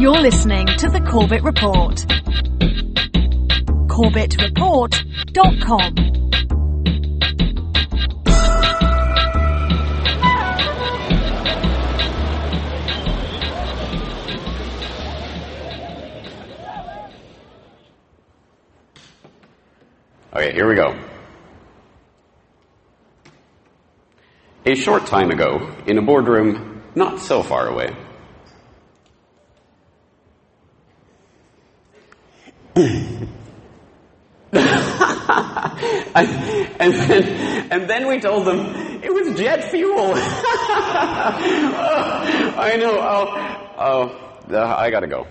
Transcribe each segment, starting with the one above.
You're listening to The Corbett Report. CorbettReport.com. Okay, here we go. A short time ago, in a boardroom not so far away. and then we told them it was jet fuel. I know. I gotta go.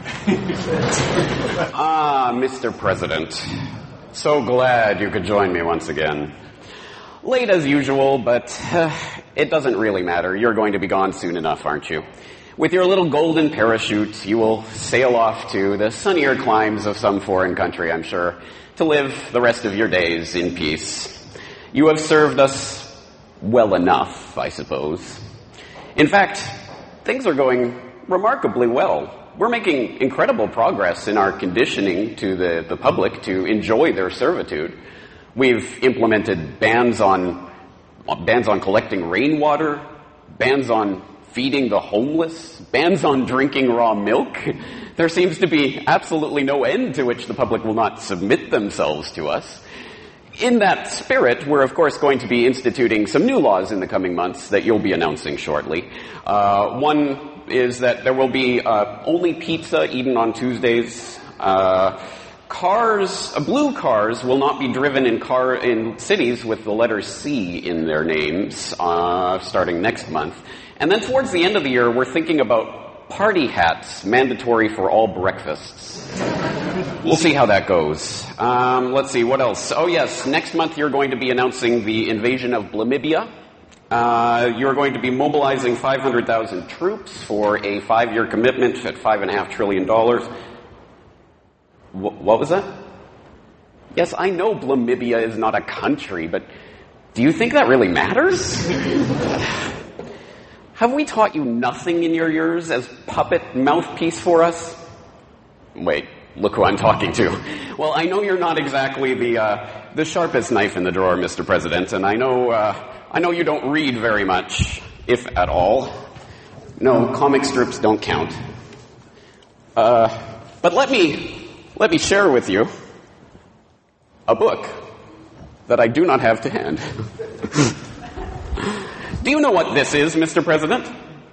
Mr. President, so glad you could join me once again. Late as usual, but it doesn't really matter. You're going to be gone soon enough, aren't you? With your little golden parachute, you will sail off to the sunnier climes of some foreign country, I'm sure, to live the rest of your days in peace. You have served us well enough, I suppose. In fact, things are going remarkably well. We're making incredible progress in our conditioning to the public to enjoy their servitude. We've implemented bans on collecting rainwater, bans on feeding the homeless, bans on drinking raw milk. There seems to be absolutely no end to which the public will not submit themselves to us. In that spirit, we're of course going to be instituting some new laws in the coming months that you'll be announcing shortly. One is that there will be only pizza eaten on Tuesdays. Blue cars will not be driven in cities with the letter C in their names, starting next month. And then towards the end of the year, we're thinking about party hats mandatory for all breakfasts. We'll see how that goes. Let's see, what else? Oh yes, next month you're going to be announcing the invasion of Namibia. You're going to be mobilizing 500,000 troops for a 5-year commitment at $5.5 trillion. What was that? Yes, I know Namibia is not a country, but do you think that really matters? Have we taught you nothing in your years as puppet mouthpiece for us? Wait, look who I'm talking to. Well, I know you're not exactly the sharpest knife in the drawer, Mr. President, and I know you don't read very much, if at all. No, comic strips don't count. But let me share with you a book that I do not have to hand. Do you know what this is, Mr. President?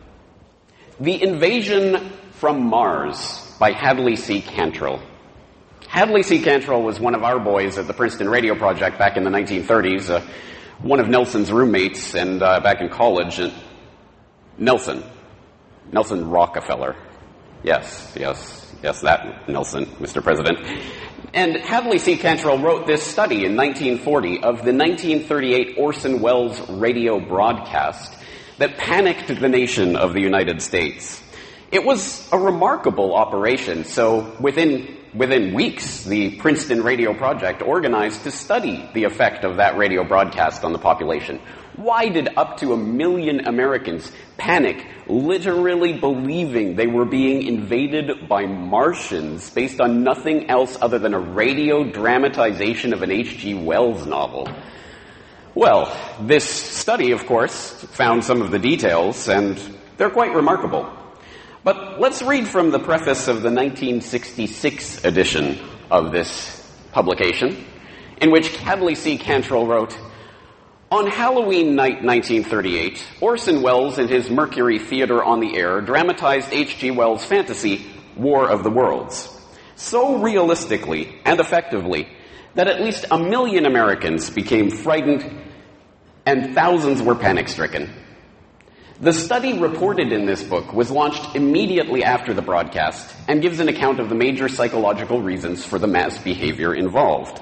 The Invasion from Mars by Hadley C. Cantrell. Hadley C. Cantrell was one of our boys at the Princeton Radio Project back in the 1930s, one of Nelson's roommates, and back in college. Nelson Rockefeller. Yes, that Nelson, Mr. President. And Hadley C. Cantrell wrote this study in 1940 of the 1938 Orson Welles radio broadcast that panicked the nation of the United States. It was a remarkable operation, so within weeks, the Princeton Radio Project organized to study the effect of that radio broadcast on the population. Why did up to 1 million Americans panic, literally believing they were being invaded by Martians based on nothing else other than a radio dramatization of an H.G. Wells novel? Well, this study, of course, found some of the details, and they're quite remarkable. But let's read from the preface of the 1966 edition of this publication, in which Hadley C. Cantrell wrote, "On Halloween night 1938, Orson Welles and his Mercury Theater on the Air dramatized H.G. Wells' fantasy, War of the Worlds, so realistically and effectively that at least 1 million Americans became frightened and thousands were panic-stricken. The study reported in this book was launched immediately after the broadcast and gives an account of the major psychological reasons for the mass behavior involved.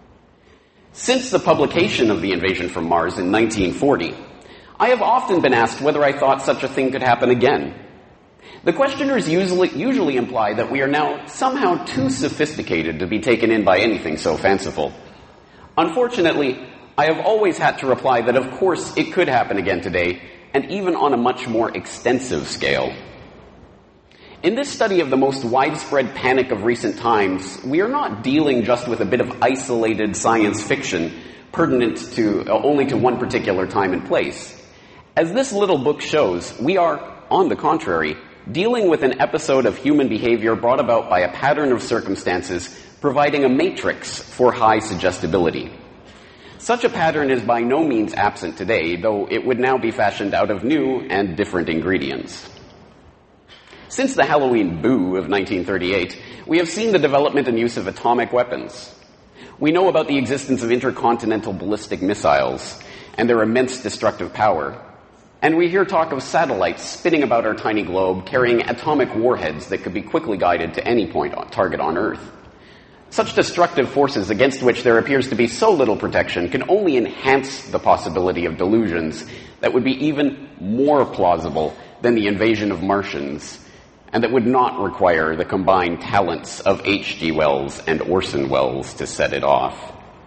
Since the publication of The Invasion from Mars in 1940, I have often been asked whether I thought such a thing could happen again. The questioners usually imply that we are now somehow too sophisticated to be taken in by anything so fanciful. Unfortunately, I have always had to reply that of course it could happen again today, and even on a much more extensive scale. In this study of the most widespread panic of recent times, we are not dealing just with a bit of isolated science fiction pertinent to only to one particular time and place. As this little book shows, we are, on the contrary, dealing with an episode of human behavior brought about by a pattern of circumstances providing a matrix for high suggestibility. Such a pattern is by no means absent today, though it would now be fashioned out of new and different ingredients. Since the Halloween boo of 1938, we have seen the development and use of atomic weapons. We know about the existence of intercontinental ballistic missiles and their immense destructive power. And we hear talk of satellites spinning about our tiny globe carrying atomic warheads that could be quickly guided to any target on Earth. Such destructive forces against which there appears to be so little protection can only enhance the possibility of delusions that would be even more plausible than the invasion of Martians, and that would not require the combined talents of H.G. Wells and Orson Welles to set it off.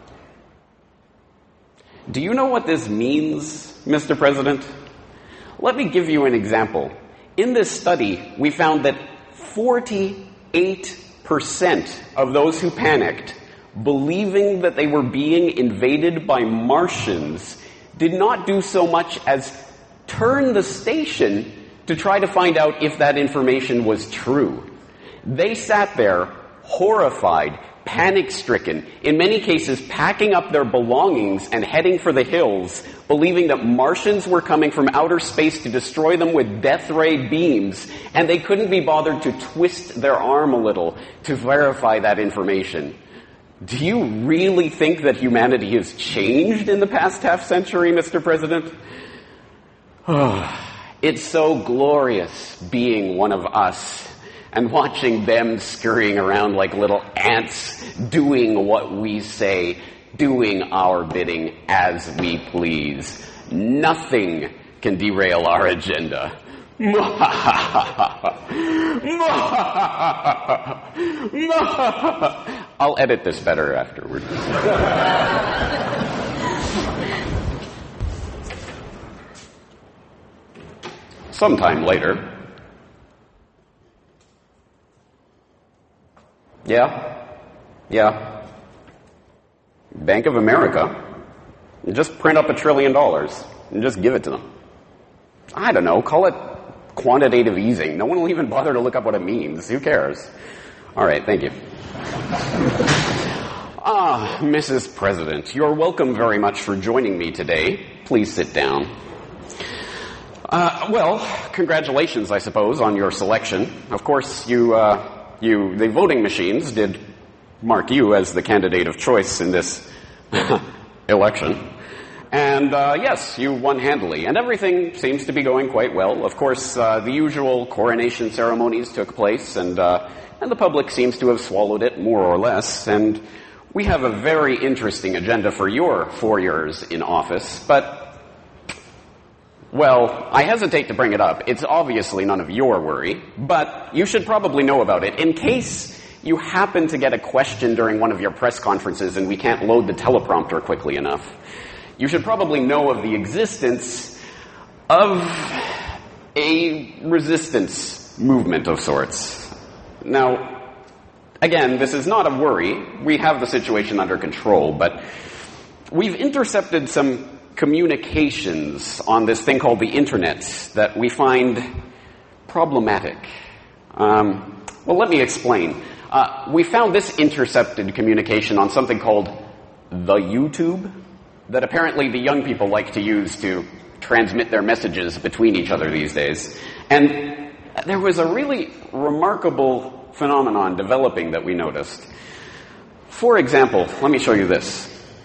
Do you know what this means, Mr. President? Let me give you an example. In this study, we found that 48% of those who panicked, believing that they were being invaded by Martians, did not do so much as turn the station to try to find out if that information was true. They sat there, horrified, panic-stricken, in many cases packing up their belongings and heading for the hills, believing that Martians were coming from outer space to destroy them with death ray beams, and they couldn't be bothered to twist their arm a little to verify that information. Do you really think that humanity has changed in the past half-century, Mr. President? It's so glorious being one of us and watching them scurrying around like little ants, doing what we say, doing our bidding as we please. Nothing can derail our agenda. I'll edit this better afterward. Sometime later. Yeah. Bank of America. Just print up $1 trillion and just give it to them. I don't know, call it quantitative easing. No one will even bother to look up what it means. Who cares? All right, thank you. Mrs. President, you're welcome very much for joining me today. Please sit down. Well, congratulations, I suppose, on your selection. Of course, the voting machines did mark you as the candidate of choice in this election. And, yes, you won handily. And everything seems to be going quite well. Of course, the usual coronation ceremonies took place, and the public seems to have swallowed it more or less. And we have a very interesting agenda for your 4 years in office, but well, I hesitate to bring it up. It's obviously none of your worry, but you should probably know about it in case you happen to get a question during one of your press conferences and we can't load the teleprompter quickly enough. You should probably know of the existence of a resistance movement of sorts. Now, again, this is not a worry. We have the situation under control, but we've intercepted some communications on this thing called the Internet that we find problematic. Well, let me explain. We found this intercepted communication on something called the YouTube that apparently the young people like to use to transmit their messages between each other these days. And there was a really remarkable phenomenon developing that we noticed. For example, let me show you this.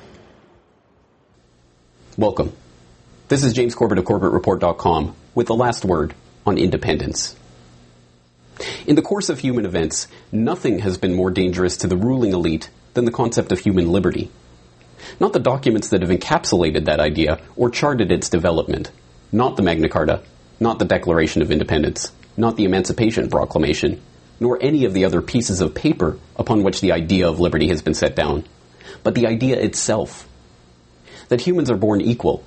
Welcome. This is James Corbett of CorbettReport.com with the last word on independence. In the course of human events, nothing has been more dangerous to the ruling elite than the concept of human liberty. Not the documents that have encapsulated that idea or charted its development. Not the Magna Carta, not the Declaration of Independence, not the Emancipation Proclamation, nor any of the other pieces of paper upon which the idea of liberty has been set down, but the idea itself. That humans are born equal,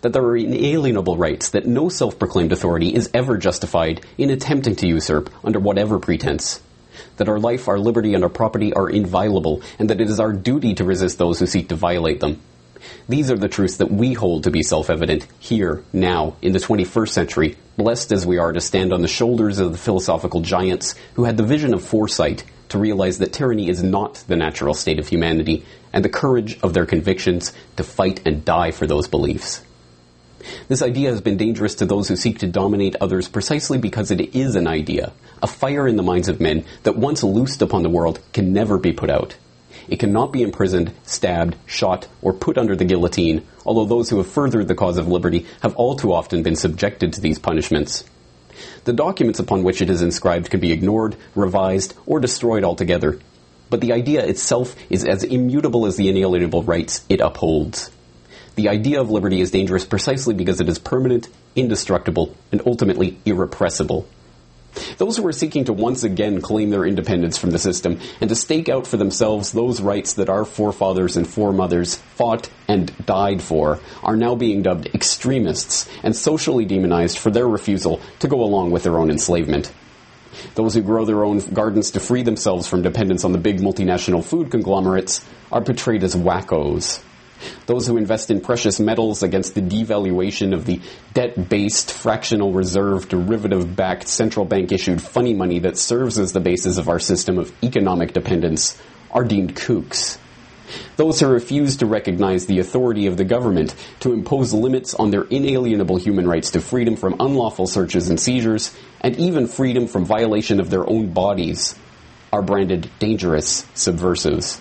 that there are inalienable rights that no self-proclaimed authority is ever justified in attempting to usurp under whatever pretense, that our life, our liberty, and our property are inviolable, and that it is our duty to resist those who seek to violate them. These are the truths that we hold to be self-evident here, now, in the 21st century, blessed as we are to stand on the shoulders of the philosophical giants who had the vision of foresight to realize that tyranny is not the natural state of humanity, and the courage of their convictions to fight and die for those beliefs. This idea has been dangerous to those who seek to dominate others precisely because it is an idea, a fire in the minds of men that once loosed upon the world can never be put out. It cannot be imprisoned, stabbed, shot, or put under the guillotine, although those who have furthered the cause of liberty have all too often been subjected to these punishments. The documents upon which it is inscribed can be ignored, revised, or destroyed altogether, but the idea itself is as immutable as the inalienable rights it upholds. The idea of liberty is dangerous precisely because it is permanent, indestructible, and ultimately irrepressible. Those who are seeking to once again claim their independence from the system and to stake out for themselves those rights that our forefathers and foremothers fought and died for are now being dubbed extremists and socially demonized for their refusal to go along with their own enslavement. Those who grow their own gardens to free themselves from dependence on the big multinational food conglomerates are portrayed as wackos. Those who invest in precious metals against the devaluation of the debt-based, fractional reserve, derivative-backed, central bank-issued funny money that serves as the basis of our system of economic dependence are deemed kooks. Those who refuse to recognize the authority of the government to impose limits on their inalienable human rights to freedom from unlawful searches and seizures, and even freedom from violation of their own bodies, are branded dangerous subversives.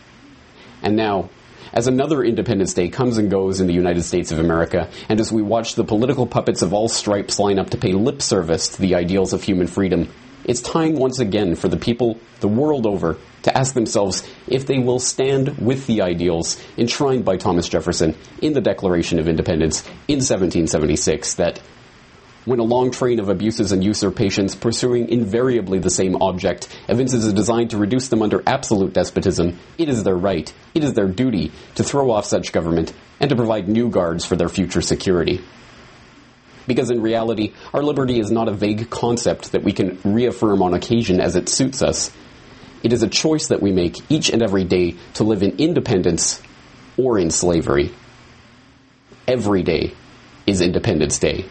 And now, as another Independence Day comes and goes in the United States of America, and as we watch the political puppets of all stripes line up to pay lip service to the ideals of human freedom, it's time once again for the people the world over to ask themselves if they will stand with the ideals enshrined by Thomas Jefferson in the Declaration of Independence in 1776, that when a long train of abuses and usurpations pursuing invariably the same object evinces a design to reduce them under absolute despotism, it is their right, it is their duty to throw off such government and to provide new guards for their future security. Because in reality, our liberty is not a vague concept that we can reaffirm on occasion as it suits us. It is a choice that we make each and every day to live in independence or in slavery. Every day is Independence Day.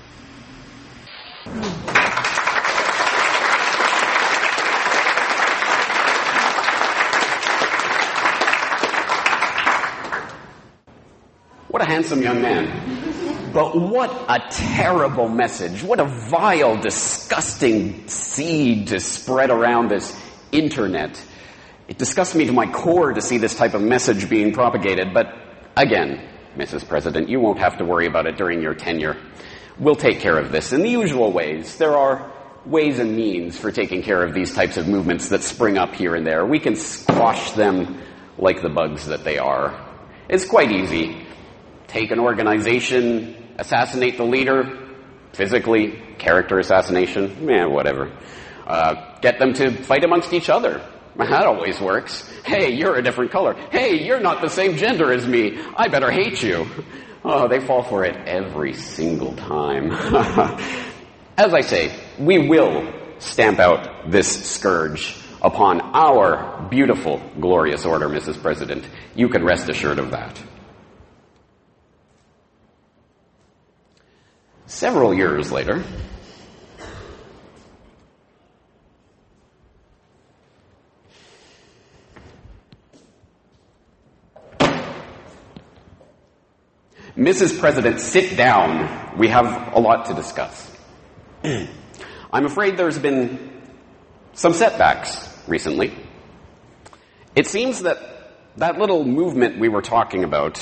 What a handsome young man. But what a terrible message. What a vile, disgusting seed to spread around this internet. It disgusts me to my core to see this type of message being propagated. But again, Mrs. President, you won't have to worry about it during your tenure. We'll take care of this in the usual ways. There are ways and means for taking care of these types of movements that spring up here and there. We can squash them like the bugs that they are. It's quite easy. Take an organization, assassinate the leader, physically, character assassination, whatever. Get them to fight amongst each other. That always works. Hey, you're a different color. Hey, you're not the same gender as me. I better hate you. Oh, they fall for it every single time. As I say, we will stamp out this scourge upon our beautiful, glorious order, Mrs. President. You can rest assured of that. Several years later, Mrs. President, sit down. We have a lot to discuss. I'm afraid there's been some setbacks recently. It seems that little movement we were talking about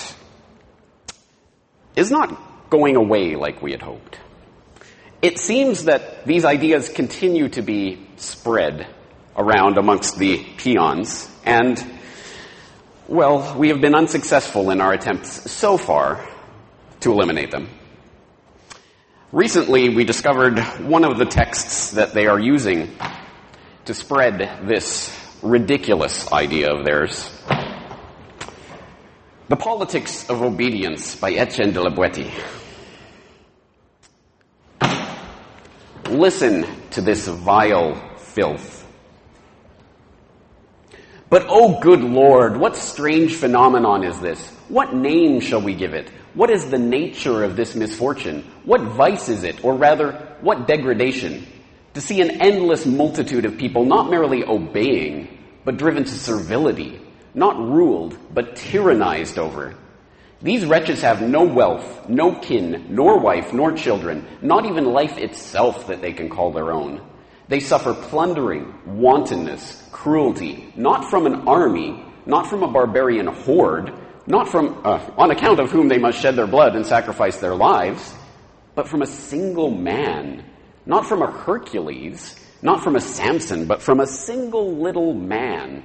is not going away like we had hoped. It seems that these ideas continue to be spread around amongst the peons, and, well, we have been unsuccessful in our attempts so far to eliminate them. Recently, we discovered one of the texts that they are using to spread this ridiculous idea of theirs. The Politics of Obedience by Etienne de la Boétie. Listen to this vile filth. But, oh good Lord, what strange phenomenon is this? What name shall we give it? What is the nature of this misfortune? What vice is it? Or rather, what degradation? To see an endless multitude of people not merely obeying, but driven to servility, not ruled, but tyrannized over. These wretches have no wealth, no kin, nor wife, nor children, not even life itself that they can call their own. They suffer plundering, wantonness, cruelty, not from an army, not from a barbarian horde, not from, on account of whom they must shed their blood and sacrifice their lives, but from a single man, not from a Hercules, not from a Samson, but from a single little man.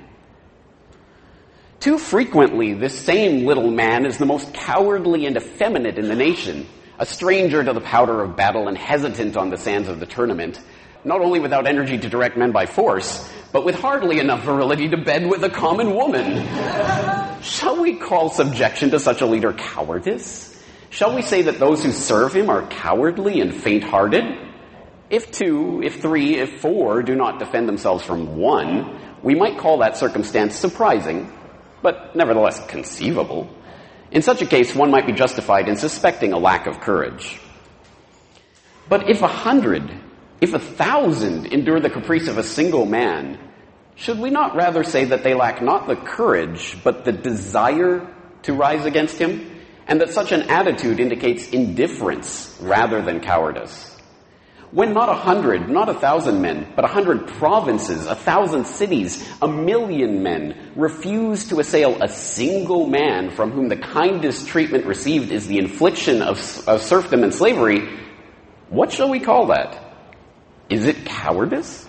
Too frequently, this same little man is the most cowardly and effeminate in the nation, a stranger to the powder of battle and hesitant on the sands of the tournament, not only without energy to direct men by force, but with hardly enough virility to bed with a common woman. Shall we call subjection to such a leader cowardice? Shall we say that those who serve him are cowardly and faint-hearted? If 2, if 3, if 4 do not defend themselves from 1, we might call that circumstance surprising, but nevertheless conceivable. In such a case, one might be justified in suspecting a lack of courage. But if 100, if 1,000 endure the caprice of a single man, should we not rather say that they lack not the courage, but the desire to rise against him? And that such an attitude indicates indifference rather than cowardice. When not 100, not 1,000 men, but 100 provinces, 1,000 cities, 1,000,000 men refuse to assail a single man from whom the kindest treatment received is the infliction of serfdom and slavery, what shall we call that? Is it cowardice?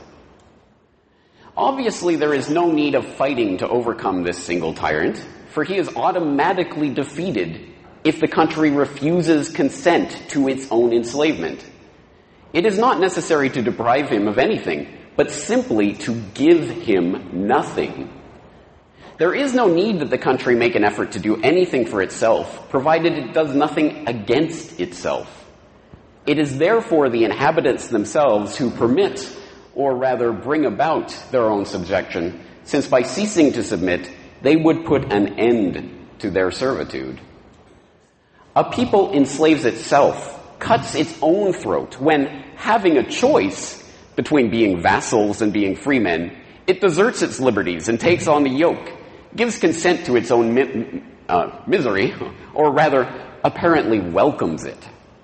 Obviously, there is no need of fighting to overcome this single tyrant, for he is automatically defeated if the country refuses consent to its own enslavement. It is not necessary to deprive him of anything, but simply to give him nothing. There is no need that the country make an effort to do anything for itself, provided it does nothing against itself. It is therefore the inhabitants themselves who permit, or rather bring about, their own subjection, since by ceasing to submit, they would put an end to their servitude. A people enslaves itself, cuts its own throat, when, having a choice between being vassals and being freemen, it deserts its liberties and takes on the yoke, gives consent to its own misery, or rather, apparently welcomes it.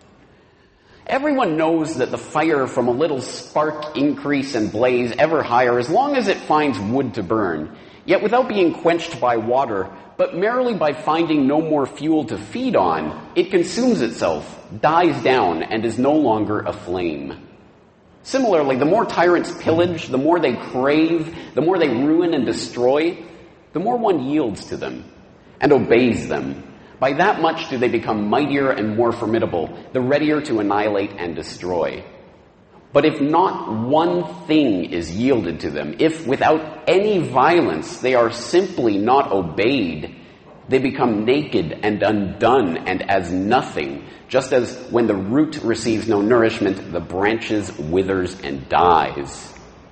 Everyone knows that the fire from a little spark increase and blaze ever higher as long as it finds wood to burn, yet without being quenched by water, but merely by finding no more fuel to feed on, it consumes itself, dies down, and is no longer aflame. Similarly, the more tyrants pillage, the more they crave, the more they ruin and destroy, the more one yields to them and obeys them. By that much do they become mightier and more formidable, the readier to annihilate and destroy. But if not one thing is yielded to them, if without any violence they are simply not obeyed, they become naked and undone and as nothing, just as when the root receives no nourishment, the branches withers and dies.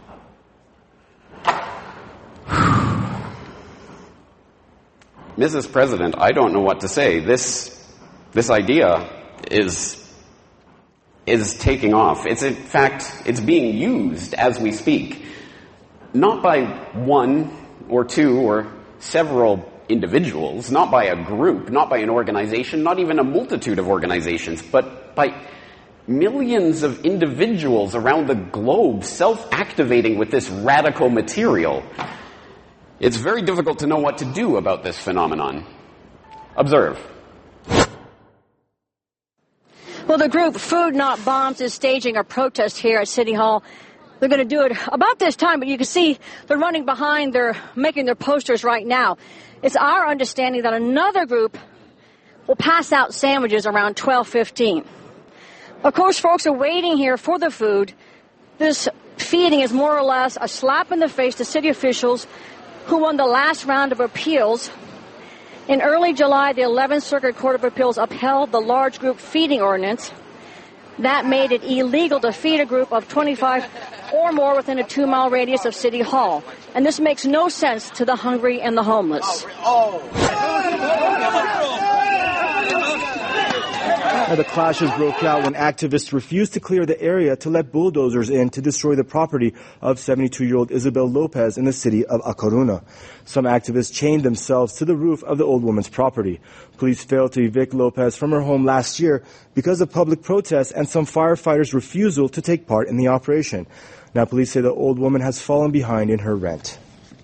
Mrs. President, I don't know what to say. This idea is taking off. In fact, it's being used as we speak. Not by one or two or several individuals, not by a group, not by an organization, not even a multitude of organizations, but by millions of individuals around the globe self-activating with this radical material. It's very difficult to know what to do about this phenomenon. Observe. Well, the group Food Not Bombs is staging a protest here at City Hall. They're going to do it about this time, but you can see they're running behind. They're making their posters right now. It's our understanding that another group will pass out sandwiches around 12:15. Of course, folks are waiting here for the food. This feeding is more or less a slap in the face to city officials who won the last round of appeals. In early July, the 11th Circuit Court of Appeals upheld the large group feeding ordinance, That made it illegal to feed a group of 25 or more within a 2-mile radius of City Hall. And this makes no sense to the hungry and the homeless. The clashes broke out when activists refused to clear the area to let bulldozers in to destroy the property of 72-year-old Isabel Lopez in the city of A Coruña. Some activists chained themselves to the roof of the old woman's property. Police failed to evict Lopez from her home last year because of public protests and some firefighters' refusal to take part in the operation. Now police say the old woman has fallen behind in her rent.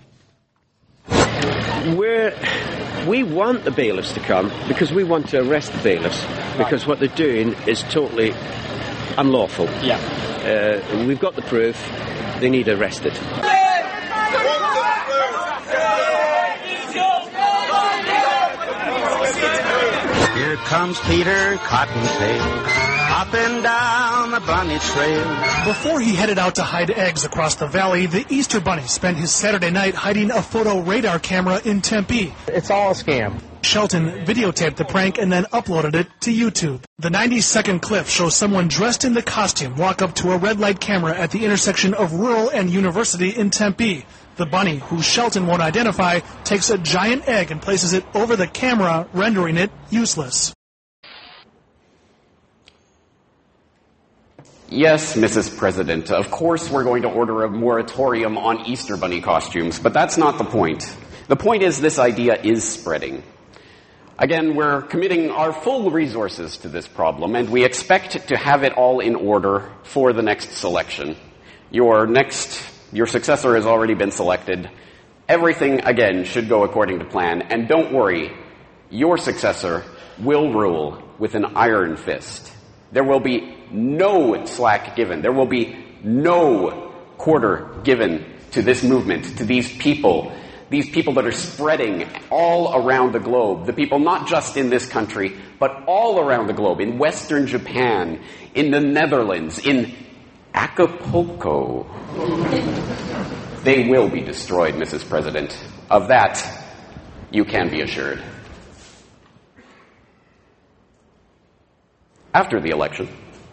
We want the bailiffs to come because we want to arrest the bailiffs because what they're doing is totally unlawful. Yeah. We've got the proof. They need arrested. Here comes Peter Cottontail, up and down the bunny trail. Before he headed out to hide eggs across the valley, the Easter Bunny spent his Saturday night hiding a photo radar camera in Tempe. It's all a scam. Shelton videotaped the prank and then uploaded it to YouTube. The 90-second clip shows someone dressed in the costume walk up to a red light camera at the intersection of Rural and University in Tempe. The bunny, who Shelton won't identify, takes a giant egg and places it over the camera, rendering it useless. Yes, Mrs. President, of course we're going to order a moratorium on Easter Bunny costumes, but that's not the point. The point is this idea is spreading. Again, we're committing our full resources to this problem, and we expect to have it all in order for the next selection. Your successor has already been selected. Everything, again, should go according to plan, and don't worry, your successor will rule with an iron fist. There will be no slack given. There will be no quarter given to this movement, to these people that are spreading all around the globe, the people not just in this country, but all around the globe, in Western Japan, in the Netherlands, in Acapulco. They will be destroyed, Mrs. President. Of that, you can be assured. After the election,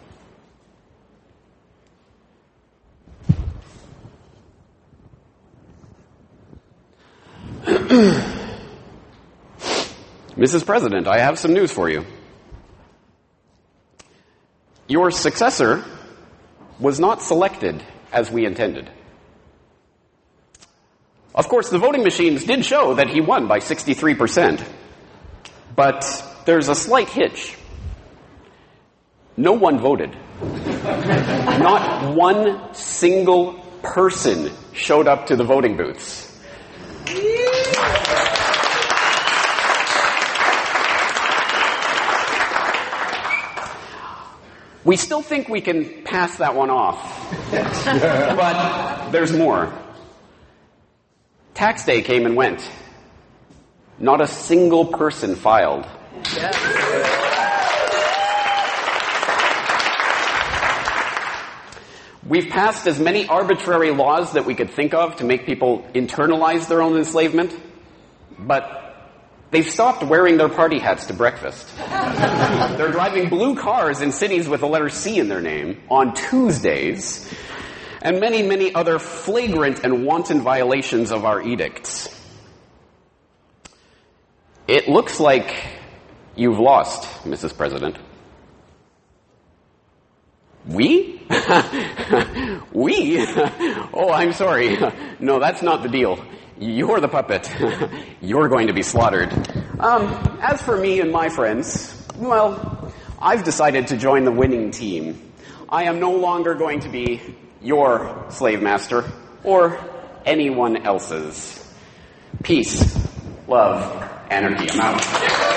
Mrs. President, I have some news for you. Your successor was not selected as we intended. Of course, the voting machines did show that he won by 63%, but there's a slight hitch. No one voted. Not one single person showed up to the voting booths. We still think we can pass that one off. But there's more. Tax day came and went. Not a single person filed. We've passed as many arbitrary laws that we could think of to make people internalize their own enslavement, but they've stopped wearing their party hats to breakfast. They're driving blue cars in cities with the letter C in their name on Tuesdays, and many, many other flagrant and wanton violations of our edicts. It looks like you've lost, Mrs. President. We? We? Oh, I'm sorry. No, that's not the deal. You're the puppet. You're going to be slaughtered. As for me and my friends, well, I've decided to join the winning team. I am no longer going to be your slave master or anyone else's. Peace, love, anarchy. I'm out.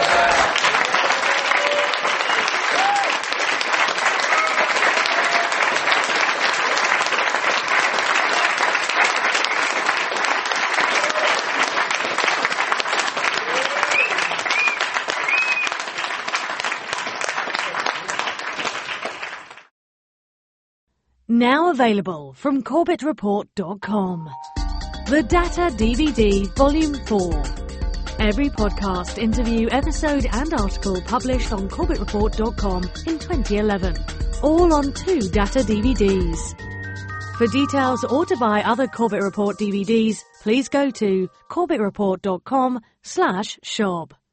Now available from CorbettReport.com. The Data DVD Volume 4. Every podcast, interview, episode and article published on CorbettReport.com in 2011. all on 2 Data DVDs. For details or to buy other Corbett Report DVDs, please go to corbettreport.com/shop.